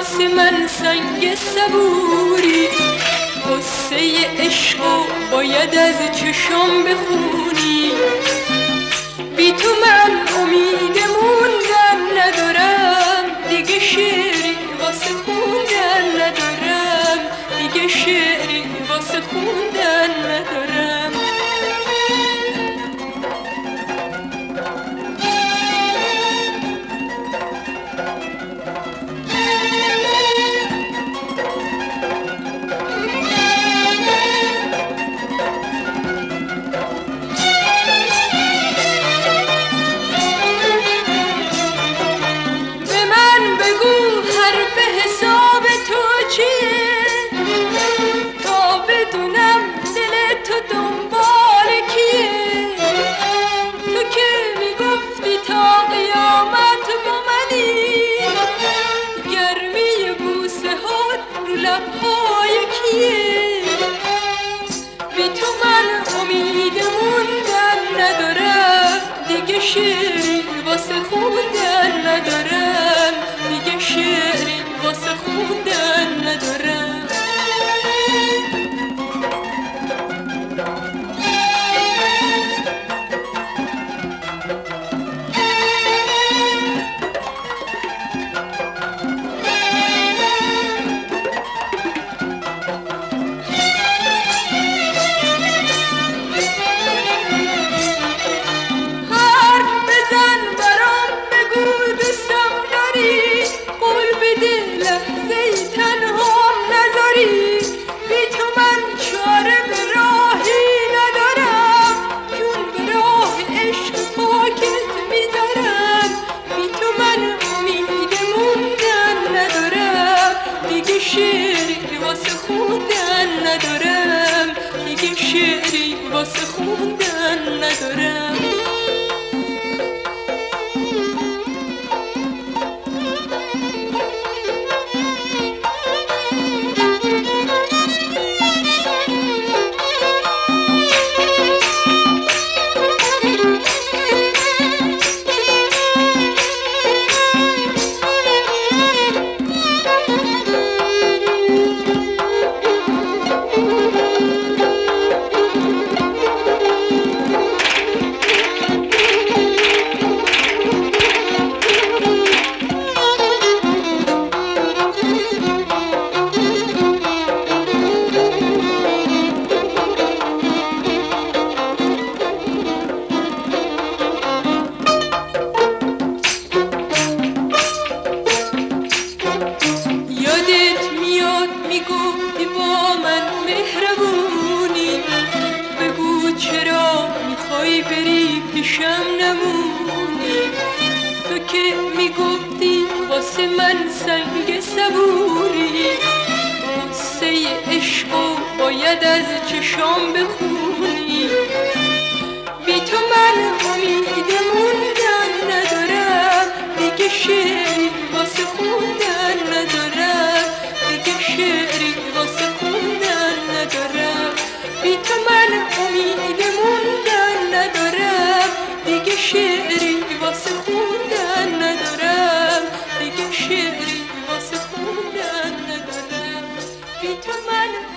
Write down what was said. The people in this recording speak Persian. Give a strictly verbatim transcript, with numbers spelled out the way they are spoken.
واسه من سنگ صبوری، قصه عشقو باید از چشام بخونی. بی تو من امید موندن ندارم، دیگه شعری واسه خوندن ندارم، دیگه شعری واسه خوندن ندارم. شعری واسه خوندن ندارم، دیگه شعری واسه خوندن ندارم. شعری واسه خوندن ندارم، دیگه شعری واسه خوندن ندارم. بری پیشم نمونی، تو که میگفتی واسه من سنگ صبوری، قصه عشقو باید از چشام بخونی. بی تو من امید موندن ندارم، دیگه شعری واسه خوندن ندارم، دیگه شعری واسه خوندن ندارم. بی تو من امید موندن ندارم، دیگه شعری واسه خوندن ندارم، دیگه شعری واسه خوندن ندارم. بی تو من